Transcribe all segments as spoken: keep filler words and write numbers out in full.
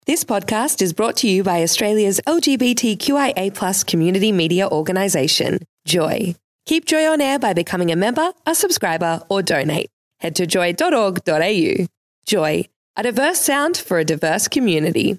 This podcast is brought to you by Australia's L G B T Q I A plus community media organisation, Joy. Keep Joy on air by becoming a member, a subscriber, or donate. Head to joy dot org dot a u. Joy, a diverse sound for a diverse community.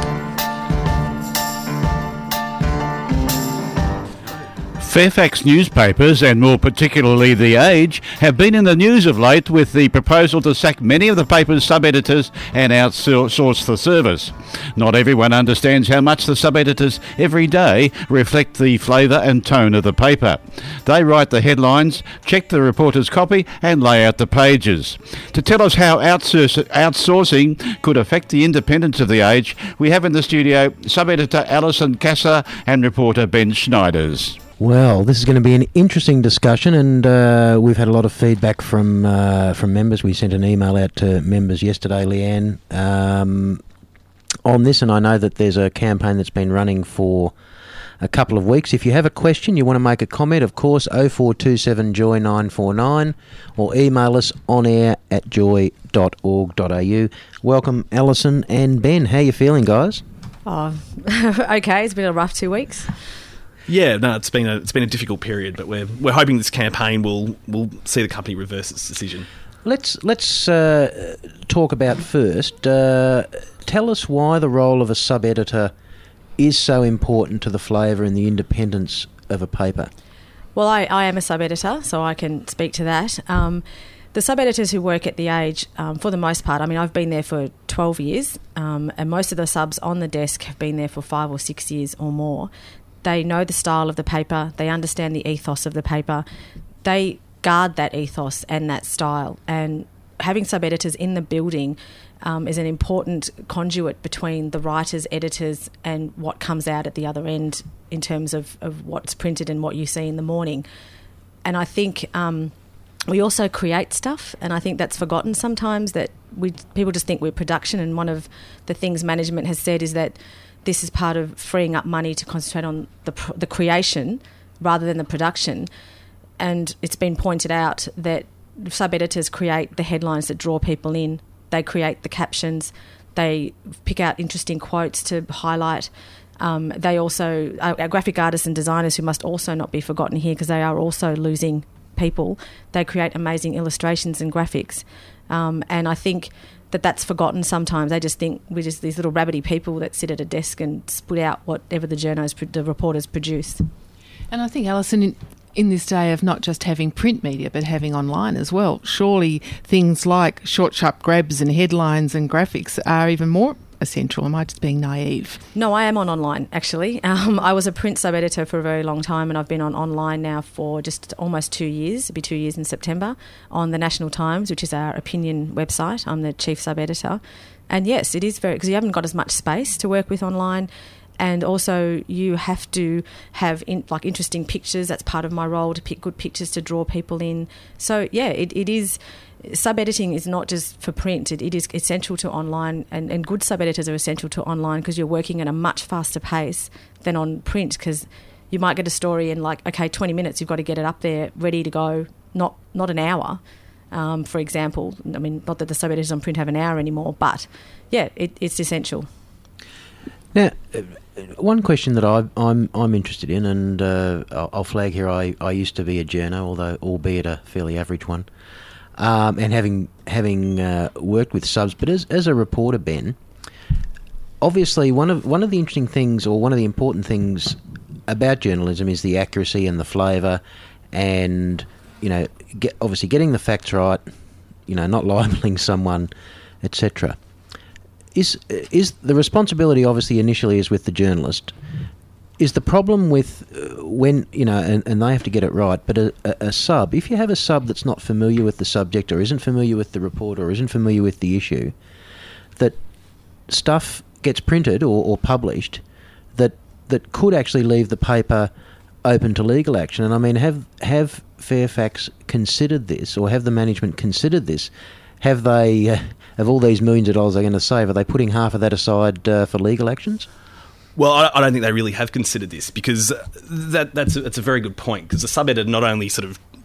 Fairfax newspapers, and more particularly The Age, have been in the news of late with the proposal to sack many of the paper's sub-editors and outsource the service. Not everyone understands how much the sub-editors every day reflect the flavour and tone of the paper. They write the headlines, check the reporter's copy and lay out the pages. To tell us how outsource- outsourcing could affect the independence of The Age, we have in the studio sub-editor Alison Kasser and reporter Ben Schneiders. Well, this is going to be an interesting discussion, and uh, we've had a lot of feedback from uh, from members. We sent an email out to members yesterday, Leanne, um, on this, and I know that there's a campaign that's been running for a couple of weeks. If you have a question, you want to make a comment, of course, oh four two seven joy nine four nine, or email us on air at joy dot org dot a u. Welcome, Alison and Ben. How are you feeling, guys? Oh, okay. It's been a rough two weeks. Yeah, no, it's been a it's been a difficult period, but we're we're hoping this campaign will will see the company reverse its decision. Let's let's uh, talk about first. Uh, tell us why the role of a sub-editor is so important to the flavour and the independence of a paper. Well, I, I am a sub-editor, so I can speak to that. Um, the sub-editors who work at The Age, um, for the most part, I mean, I've been there for twelve years, um, and most of the subs on the desk have been there for five or six years or more. They know the style of the paper. They understand the ethos of the paper. They guard that ethos and that style. And having sub-editors in the building um, is an important conduit between the writers, editors, and what comes out at the other end in terms of, of what's printed and what you see in the morning. And I think um, we also create stuff, and I think that's forgotten sometimes, that we people just think we're production. And one of the things management has said is that this is part of freeing up money to concentrate on the the creation rather than the production. And it's been pointed out that sub-editors create the headlines that draw people in. They create the captions. They pick out interesting quotes to highlight. Um, they also, our, our graphic artists and designers, who must also not be forgotten here because they are also losing people, they create amazing illustrations and graphics. Um, and I think that that's forgotten sometimes. They just think we're just these little rabbity people that sit at a desk and spit out whatever the journos, the reporters produce. And I think, Alison, in, in this day of not just having print media but having online as well, surely things like short, sharp grabs and headlines and graphics are even more essential. Am I just being naive? No, I am on online, actually. Um, I was a print sub-editor for a very long time, and I've been on online now for just almost two years. It'll be two years in September, on the National Times, which is our opinion website. I'm the chief sub-editor. And yes, it is very, because you haven't got as much space to work with online, and also you have to have in, like interesting pictures. That's part of my role, to pick good pictures to draw people in. So yeah, it, it is... Sub-editing is not just for print, it, it is essential to online, and, and good sub-editors are essential to online because you're working at a much faster pace than on print, because you might get a story in like, okay, twenty minutes, you've got to get it up there, ready to go, not not an hour, um, for example. I mean, not that the sub-editors on print have an hour anymore, but yeah, it, it's essential. Now, one question that I, I'm I'm interested in, and uh, I'll, I'll flag here, I, I used to be a journo, although albeit a fairly average one. Um, and having having uh, worked with subs, but as as a reporter, Ben, obviously one of one of the interesting things, or one of the important things about journalism, is the accuracy and the flavour, and you know, get, obviously getting the facts right, you know, not libelling someone, et cetera. Is is the responsibility obviously initially is with the journalist? Is the problem with uh, when, you know, and, and they have to get it right, but a, a, a sub, if you have a sub that's not familiar with the subject, or isn't familiar with the report, or isn't familiar with the issue, that stuff gets printed or, or published that that could actually leave the paper open to legal action. And I mean, have have Fairfax considered this, or have the management considered this? Have they, uh, of all these millions of dollars they're going to save, are they putting half of that aside uh, for legal actions? Well, I don't think they really have considered this, because that that's a, that's a very good point, because the sub-editor not only sort of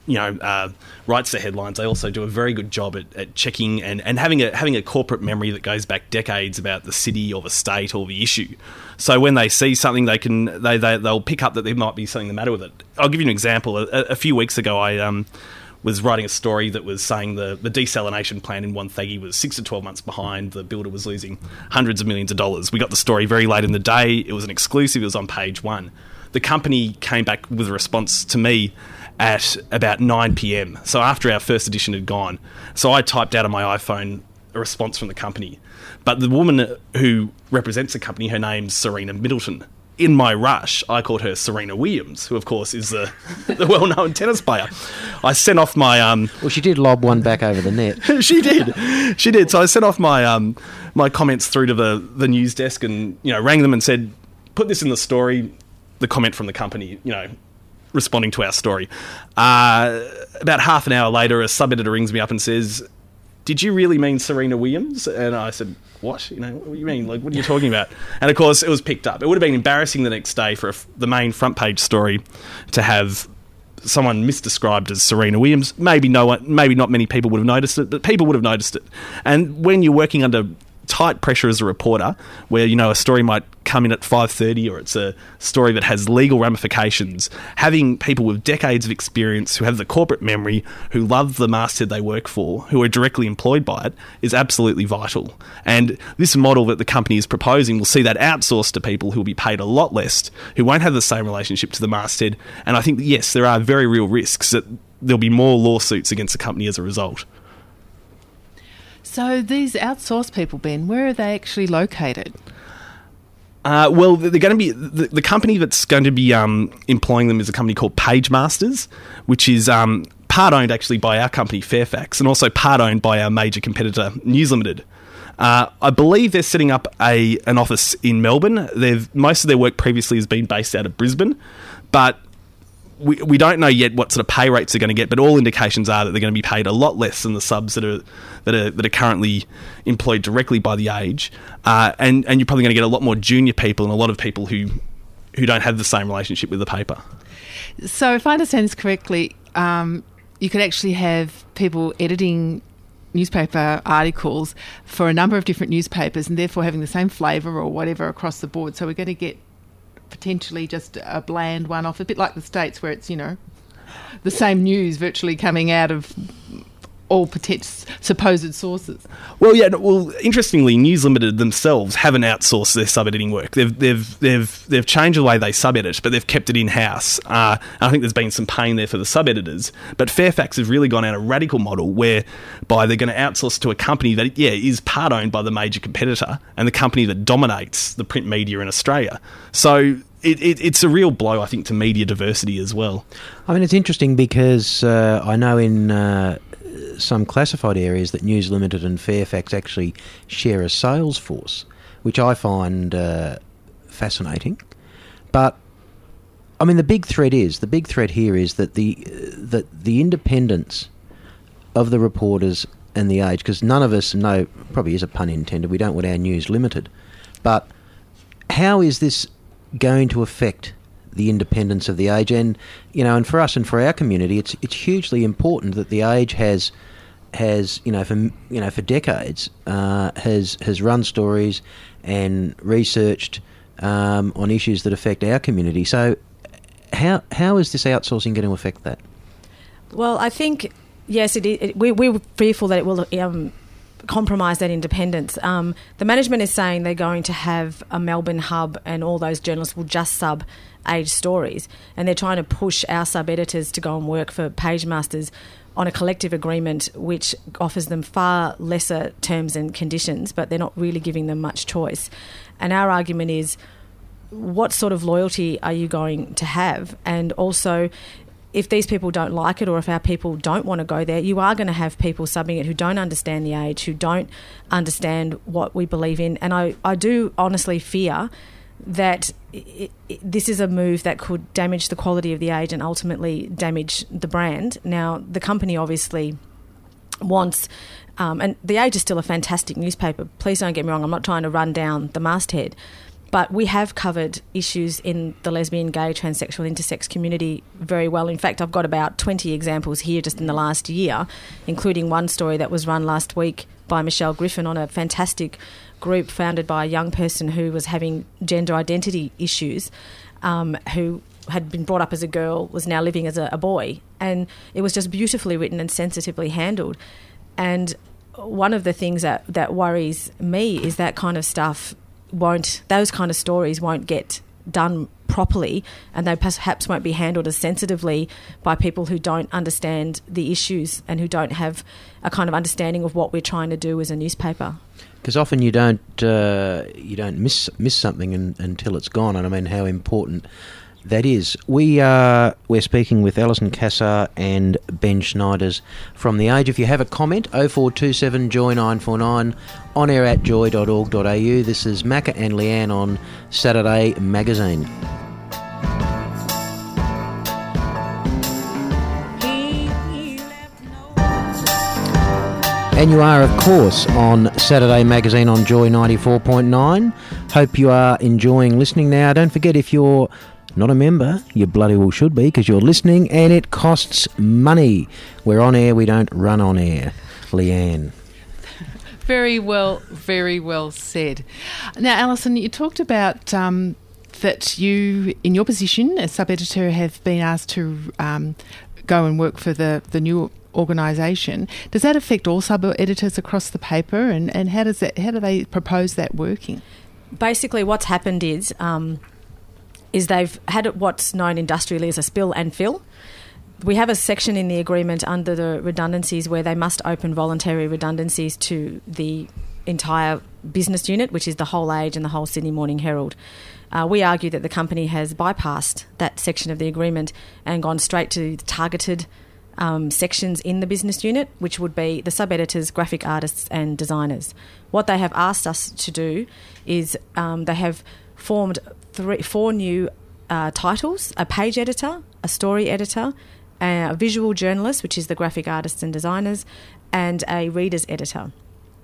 you know, uh, writes the headlines, they also do a very good job at, at checking and, and having a having a corporate memory that goes back decades about the city or the state or the issue. So when they see something, they can they, they they'll pick up that there might be something the matter with it. I'll give you an example. A, a few weeks ago, I um, was writing a story that was saying the, the desalination plant in Wonthaggi was six to twelve months behind. The builder was losing hundreds of millions of dollars. We got the story very late in the day. It was an exclusive. It was on page one. The company came back with a response to me at about nine p.m, so after our first edition had gone. So I typed out on my iPhone a response from the company. But the woman who represents the company, her name's Serena Middleton. In my rush, I called her Serena Williams, who, of course, is the, the well-known tennis player. I sent off my... Um, well, she did lob one back over the net. She did. She did. So I sent off my um, my comments through to the, the news desk and, you know, rang them and said, put this in the story, the comment from the company, you know, responding to our story. Uh, about half an hour later, a sub-editor rings me up and says, did you really mean Serena Williams? And I said, what? You know, what do you mean? Like, what are you talking about? And of course, it was picked up. It would have been embarrassing the next day for a, the main front page story to have someone misdescribed as Serena Williams. Maybe no one, maybe not many people would have noticed it, but people would have noticed it. And when you're working under tight pressure as a reporter, where, you know, a story might come in at five thirty or it's a story that has legal ramifications, having people with decades of experience who have the corporate memory, who love the masthead they work for, who are directly employed by it, is absolutely vital. And this model that the company is proposing will see that outsourced to people who will be paid a lot less, who won't have the same relationship to the masthead. And I think, yes, there are very real risks that there'll be more lawsuits against the company as a result. So these outsourced people, Ben, where are they actually located? Uh, well, they're going to be the, the company that's going to be um, employing them is a company called PageMasters, which is um, part owned actually by our company Fairfax, and also part owned by our major competitor News Limited. Uh, I believe they're setting up a an office in Melbourne. They've most of their work previously has been based out of Brisbane, but we we don't know yet what sort of pay rates they're going to get. But all indications are that they're going to be paid a lot less than the subs that are that are that are currently employed directly by The Age, uh, and and you're probably going to get a lot more junior people and a lot of people who who don't have the same relationship with the paper. So, if I understand this correctly, um, you could actually have people editing newspaper articles for a number of different newspapers and therefore having the same flavour or whatever across the board. So we're going to get potentially just a bland one off, a bit like the States where it's, you know, the same news virtually coming out of all potent- supposed sources. Well, yeah. Well, interestingly, News Limited themselves haven't outsourced their sub-editing work. They've they've they've they've changed the way they sub-edit, but they've kept it in-house. Uh, I think there's been some pain there for the sub-editors. But Fairfax has really gone out a radical model whereby they're going to outsource to a company that, yeah, is part owned by the major competitor and the company that dominates the print media in Australia. So It, it, it's a real blow, I think, to media diversity as well. I mean, it's interesting because uh, I know in uh, some classified areas that News Limited and Fairfax actually share a sales force, which I find uh, fascinating. But, I mean, the big threat is, the big threat here is that the, uh, that the independence of the reporters and The Age, because none of us know, probably is a pun intended, we don't want our news limited, but how is this going to affect the independence of The Age? And, you know, and for us and for our community, it's it's hugely important that The Age has has you know for you know for decades uh, has has run stories and researched um, on issues that affect our community. So, how how is this outsourcing going to affect that? Well, I think yes, it, it, we we're fearful that it will. Um, compromise that independence. Um, the management is saying they're going to have a Melbourne hub and all those journalists will just sub Age stories, and they're trying to push our sub-editors to go and work for PageMasters on a collective agreement which offers them far lesser terms and conditions, but they're not really giving them much choice. And our argument is, what sort of loyalty are you going to have? And also, if these people don't like it, or if our people don't want to go there, you are going to have people subbing it who don't understand The Age, who don't understand what we believe in. And I, I do honestly fear that it, it, this is a move that could damage the quality of The Age and ultimately damage the brand. Now, the company obviously wants... Um, and The Age is still a fantastic newspaper. Please don't get me wrong. I'm not trying to run down the masthead. but we have covered issues in the lesbian, gay, transsexual, intersex community very well. In fact, I've got about twenty examples here just in the last year, including one story that was run last week by Michelle Griffin on a fantastic group founded by a young person who was having gender identity issues, um, who had been brought up as a girl, was now living as a, a boy. And it was just beautifully written and sensitively handled. And one of the things that, that worries me is that kind of stuff won't, those kind of stories won't get done properly, and they perhaps won't be handled as sensitively by people who don't understand the issues and who don't have a kind of understanding of what we're trying to do as a newspaper. Because often you don't uh, you don't miss miss something in, until it's gone, and I mean how important that is. We are we're speaking with Alison Cassar and Ben Schneiders from The Age. If you have a comment, oh four two seven joy nine four nine, on air at joy dot org dot a u. This is Macca and Leanne on Saturday Magazine. And you are, of course, on Saturday Magazine on Joy ninety-four point nine. Hope you are enjoying listening now. Don't forget, if you're not a member, you bloody well should be, because you're listening and it costs money. We're on air, we don't run on air. Leanne. Very well, very well said. Now, Alison, you talked about um, that you, in your position as sub-editor, have been asked to um, go and work for the, the new organisation. Does that affect all sub-editors across the paper, and, and how does that, how do they propose that working? Basically, what's happened is um, is they've had what's known industrially as a spill and fill. We have a section in the agreement under the redundancies where they must open voluntary redundancies to the entire business unit, which is the whole Age and the whole Sydney Morning Herald. Uh, we argue that the company has bypassed that section of the agreement and gone straight to targeted Um, sections in the business unit, which would be the sub-editors, graphic artists and designers. What they have asked us to do is um, they have formed three, four new uh, titles: a page editor, a story editor, a visual journalist, which is the graphic artists and designers, and a readers editor.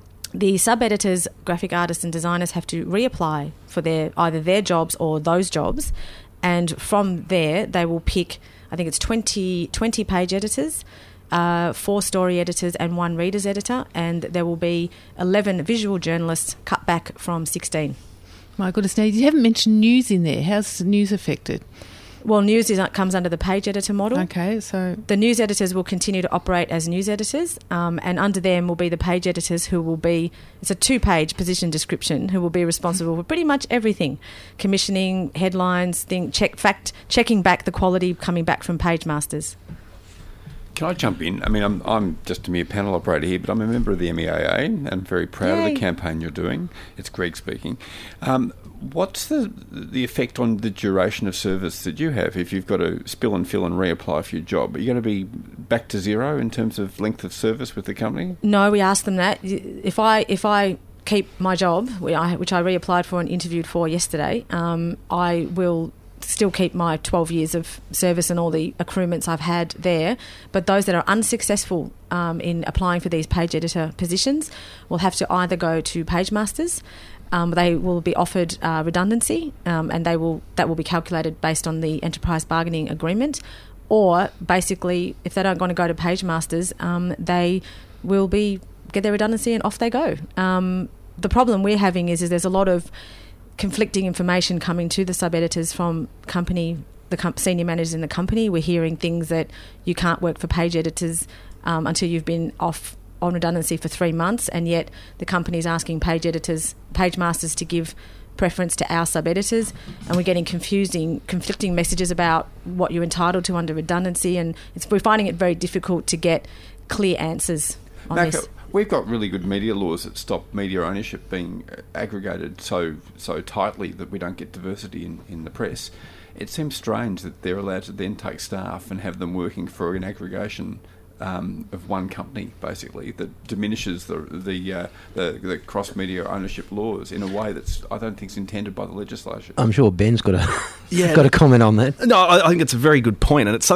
The sub-editors, graphic artists and designers have to reapply for their either their jobs or those jobs, and from there they will pick, I think it's twenty, twenty page editors, uh, four story editors and one readers editor, and there will be eleven visual journalists cut back from sixteen. My goodness, now you haven't mentioned news in there. How's news affected? Well, news is, comes under the page editor model. Okay, so... The news editors will continue to operate as news editors, um, and under them will be the page editors who will be... It's a two-page position description, who will be responsible for pretty much everything. Commissioning, headlines, thing, check, fact, checking back the quality coming back from page masters. Can I jump in? I mean, I'm I'm just a mere panel operator here, but I'm a member of the M E A A and I'm very proud Yay. of the campaign you're doing. It's Greg speaking. Um, what's the the effect on the duration of service that you have if you've got to spill and fill and reapply for your job? Are you going to be back to zero in terms of length of service with the company? No, we asked them that. If I if I keep my job, which I reapplied for and interviewed for yesterday, um, I will still keep my twelve years of service and all the accruements I've had there, but those that are unsuccessful um, in applying for these page editor positions will have to either go to Page Masters, um, they will be offered uh, redundancy, um, and they will that will be calculated based on the enterprise bargaining agreement, or basically if they don't want to go to Page Masters, um, they will be get their redundancy and off they go. Um, the problem we're having is, is there's a lot of conflicting information coming to the sub-editors from company, the com- senior managers in the company. We're hearing things that you can't work for page editors um, until you've been off on redundancy for three months, and yet the company's asking page editors, page masters to give preference to our sub-editors, and we're getting confusing, conflicting messages about what you're entitled to under redundancy, and it's, we're finding it very difficult to get clear answers on Macca, this. We've got really good media laws that stop media ownership being aggregated so so tightly that we don't get diversity in, in the press. It seems strange that they're allowed to then take staff and have them working for an aggregation um, of one company, basically, that diminishes the the, uh, the the cross media ownership laws in a way that's I don't think is intended by the legislation. I'm sure Ben's got a yeah, got a comment on that. No, I, I think it's a very good point, and it's something that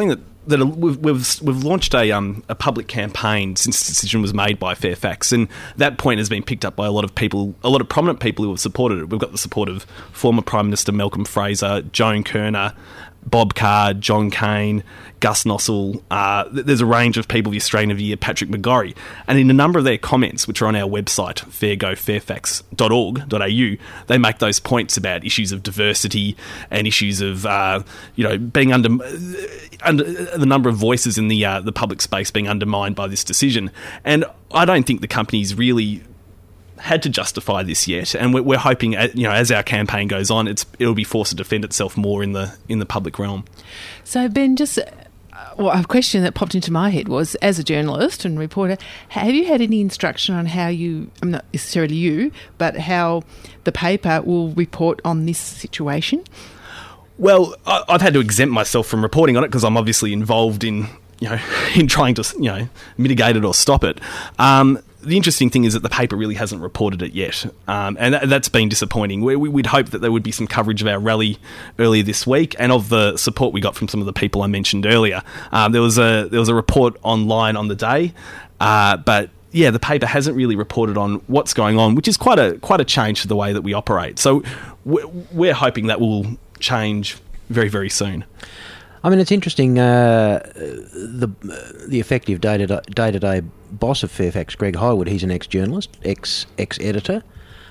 that a, we've, we've we've launched a um a public campaign since the decision was made by Fairfax, and that point has been picked up by a lot of people, a lot of prominent people who have supported it. We've got the support of former Prime Minister Malcolm Fraser, Joan Kerner, Bob Carr, John Cain, Gus Nossel. Uh, there's a range of people, the Australian of the Year, Patrick McGorry. And in a number of their comments, which are on our website, fair go fairfax dot org dot a u, they make those points about issues of diversity and issues of, uh, you know, being under, under the number of voices in the uh, the public space being undermined by this decision. And I don't think the company's really had to justify this yet, and we're, we're hoping, you know, as our campaign goes on, it's it'll be forced to defend itself more in the in the public realm. So, Ben, just uh, well, a question that popped into my head was, as a journalist and reporter, have you had any instruction on how you, I'm not necessarily you, but how the paper will report on this situation? Well, I, I've had to exempt myself from reporting on it because I'm obviously involved in, you know, in trying to, you know, mitigate it or stop it. Um, The interesting thing is that the paper really hasn't reported it yet, um, and that, that's been disappointing. We, we'd hoped that there would be some coverage of our rally earlier this week, and of the support we got from some of the people I mentioned earlier. Um, there was a there was a report online on the day, uh, but yeah, the paper hasn't really reported on what's going on, which is quite a quite a change to the way that we operate. So we're, we're hoping that will change very very soon. I mean, it's interesting, uh, the the effective day-to-day, day-to-day boss of Fairfax, Greg Highwood, he's an ex-journalist, ex, ex-editor.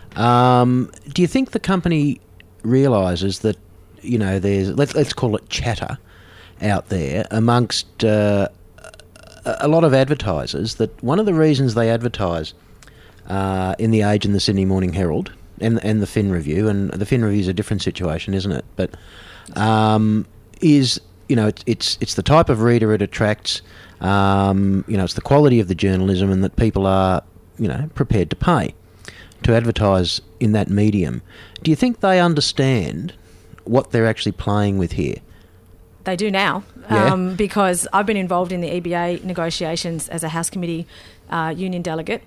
Um, do you think the company realises that, you know, there's, let's, let's call it chatter out there amongst uh, a lot of advertisers, that one of the reasons they advertise uh, in The Age and the Sydney Morning Herald and, and the Fin Review, and the Fin Review is a different situation, isn't it? But um, is... You know, it's, it's it's the type of reader it attracts. Um, you know, it's the quality of the journalism, and that people are, you know, prepared to pay to advertise in that medium. Do you think they understand what they're actually playing with here? They do now, Yeah. um, because I've been involved in the E B A negotiations as a House Committee uh, union delegate,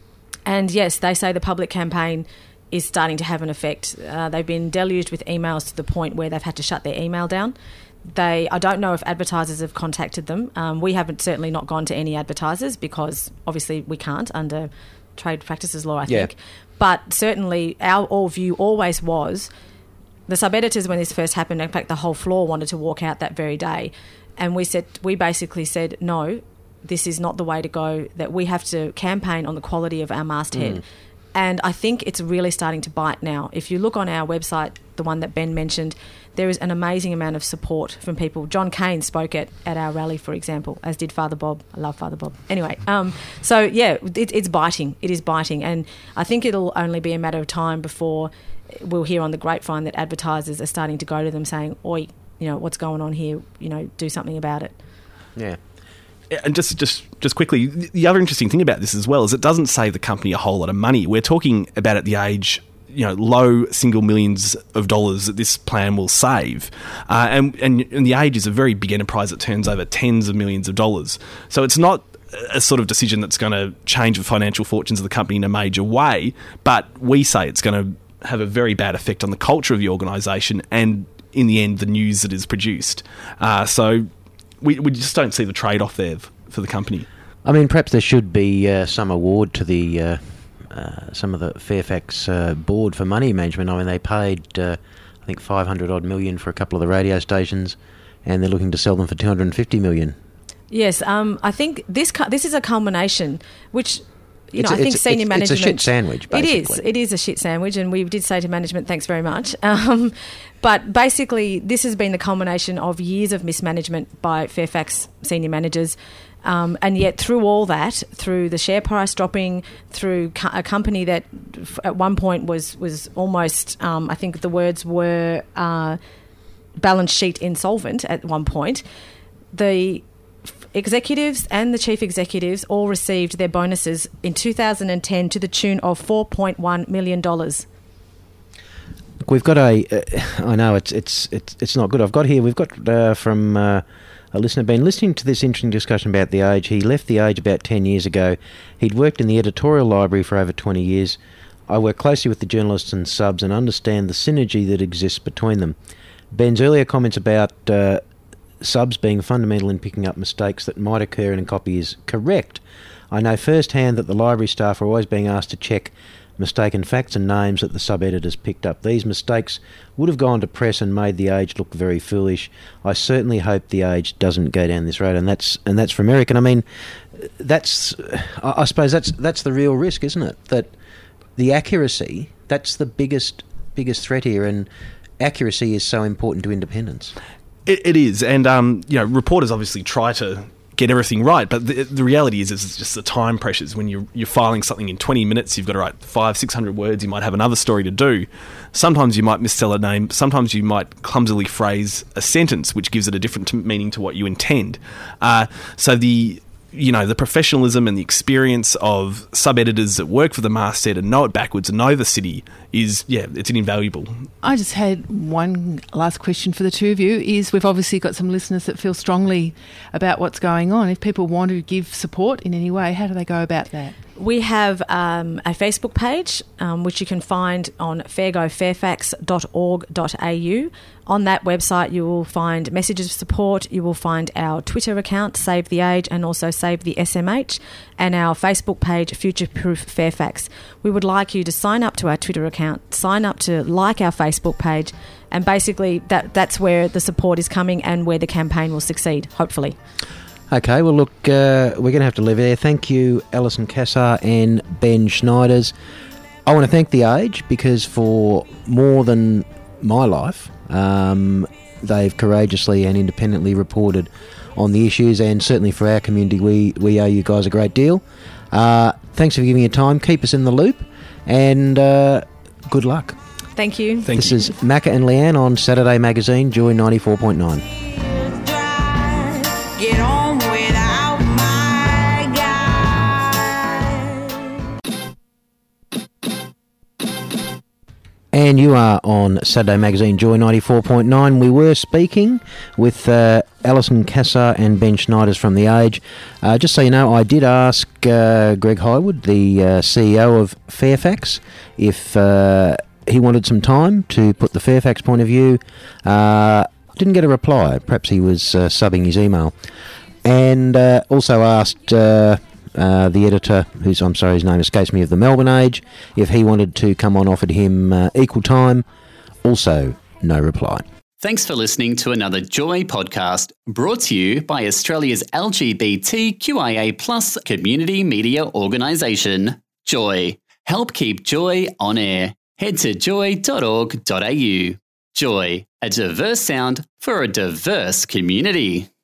and yes, they say the public campaign is starting to have an effect. Uh, they've been deluged with emails to the point where they've had to shut their email down. They, I don't know if advertisers have contacted them. Um, we haven't certainly not gone to any advertisers because obviously we can't under trade practices law, I Yeah. think. But certainly our all view always was the sub-editors, when this first happened, in fact the whole floor wanted to walk out that very day. And we said, we basically said, no, this is not the way to go, that we have to campaign on the quality of our masthead. Mm. And I think it's really starting to bite now. If you look on our website, the one that Ben mentioned, there is an amazing amount of support from people. John Cain spoke at, at our rally, for example, as did Father Bob. I love Father Bob. Anyway, um, so yeah, it, it's biting. It is biting. And I think it'll only be a matter of time before we'll hear on the grapevine that advertisers are starting to go to them saying, oi, you know, what's going on here? You know, do something about it. Yeah. And just, just, just quickly, the other interesting thing about this as well is it doesn't save the company a whole lot of money. We're talking about at the age, you know, low single millions of dollars that this plan will save. Uh, and, and, and the Age is a very big enterprise that turns over tens of millions of dollars. So it's not a sort of decision that's going to change the financial fortunes of the company in a major way, but we say it's going to have a very bad effect on the culture of the organisation and, in the end, the news that is produced. Uh, so we, we just don't see the trade-off there for the company. I mean, perhaps there should be uh, some award to the... Uh Uh, some of the Fairfax uh, board for money management. I mean, they paid, uh, I think, five hundred odd million for a couple of the radio stations, and they're looking to sell them for two hundred fifty million. Yes, um, I think this cu- this is a culmination, which you it's know a, I think it's, senior it's, management. It's a shit sandwich. Basically. It is. It is a shit sandwich, and we did say to management, "Thanks very much." Um, but basically, this has been the culmination of years of mismanagement by Fairfax senior managers. Um, and yet through all that, through the share price dropping, through co- a company that f- at one point was, was almost, um, I think the words were uh, balance sheet insolvent at one point, the f- executives and the chief executives all received their bonuses in two thousand ten to the tune of four point one million dollars. We've got a, uh, I know it's it's it's it's not good. I've got here, we've got uh, from... Uh, a listener been listening to this interesting discussion about The Age. He left The Age about ten years ago. He'd worked in the editorial library for over twenty years. I work closely with the journalists and subs and understand the synergy that exists between them. Ben's earlier comments about uh, subs being fundamental in picking up mistakes that might occur in a copy is correct. I know firsthand that the library staff are always being asked to check mistaken facts and names that the sub-editors picked up. These mistakes would have gone to press and made the Age look very foolish. I certainly hope the Age doesn't go down this road, and that's and that's from Eric. And I mean, that's I suppose that's that's the real risk, isn't it? That the accuracy, that's the biggest biggest threat here, and accuracy is so important to independence. It, it is, and um, you know, reporters obviously try to get everything right, but the, the reality is, it's just the time pressures. When you're, you're filing something in twenty minutes, you've got to write five, six hundred words. You might have another story to do. Sometimes you might misspell a name. Sometimes you might clumsily phrase a sentence, which gives it a different t- meaning to what you intend. Uh, so the you know the professionalism and the experience of sub-editors that work for the masthead and know it backwards and know the city is, yeah, it's invaluable. I just had one last question for the two of you. Is we've obviously got some listeners that feel strongly about what's going on. If people want to give support in any way, how do they go about that? We have um, a Facebook page, um, which you can find on fairgo fairfax dot org dot a u. On that website, you will find messages of support. You will find our Twitter account, Save the Age, and also Save the S M H, and our Facebook page, Future Proof Fairfax. We would like you to sign up to our Twitter account, sign up to like our Facebook page, and basically that that's where the support is coming and where the campaign will succeed, hopefully. Okay, well, look, uh, we're going to have to leave it there. Thank you, Alison Cassar and Ben Schneiders. I want to thank The Age, because for more than my life, um, they've courageously and independently reported on the issues, and certainly for our community, we, we owe you guys a great deal. Uh, thanks for giving your time. Keep us in the loop, and uh, good luck. Thank you. Thank this you. is Macca and Leanne on Saturday Magazine, Joy ninety-four point nine. Get on without my guy. And you are on Saturday Magazine, Joy ninety-four point nine. We were speaking with uh, Alison Cassar and Ben Schneiders from The Age. Uh, just so you know, I did ask uh, Greg Highwood, the uh, C E O of Fairfax, if uh, he wanted some time to put the Fairfax point of view. Uh, didn't get a reply. Perhaps he was uh, subbing his email. And uh, also asked uh, uh, the editor, who's, I'm sorry, his name escapes me, of the Melbourne Age, if he wanted to come on, offered him uh, equal time. Also, no reply. Thanks for listening to another Joy podcast, brought to you by Australia's L G B T Q I A plus community media organisation, Joy. Help keep Joy on air. Head to joy dot org dot a u. Joy, a diverse sound for a diverse community.